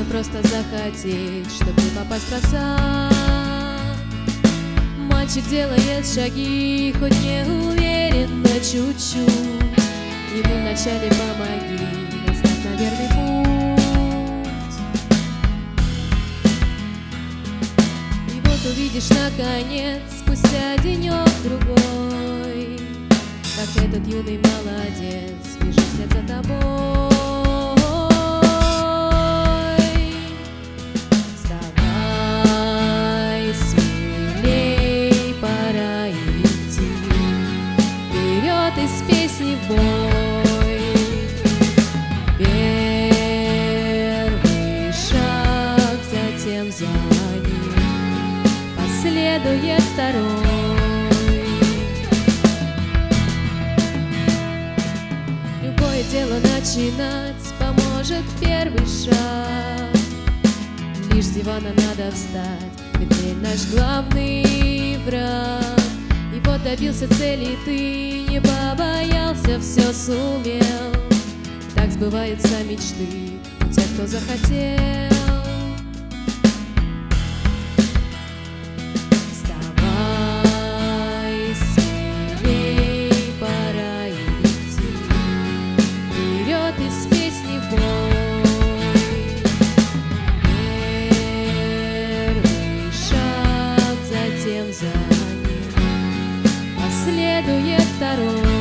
просто захотеть, чтоб не попасть в просак. Мальчик делает шаги, хоть не уверенно, чуть-чуть. Ему вначале помоги, наставь на верный путь. И вот увидишь наконец, спустя денек-другой, как этот юный молодец бежит вслед за тобой. Вставай, смелей, пора идти вперед из песни в бой. Первый шаг, затем за ним последует второй. Любое дело начинать поможет первый шаг. Лишь с дивана надо встать, ведь ты наш главный враг. И вот добился цели ты, не побоялся, все сумел. Так сбываются мечты у тех, кто захотел. Вставай, смелей, пора идти вперед из песни в бой. Первый шаг, затем за ним последует второй.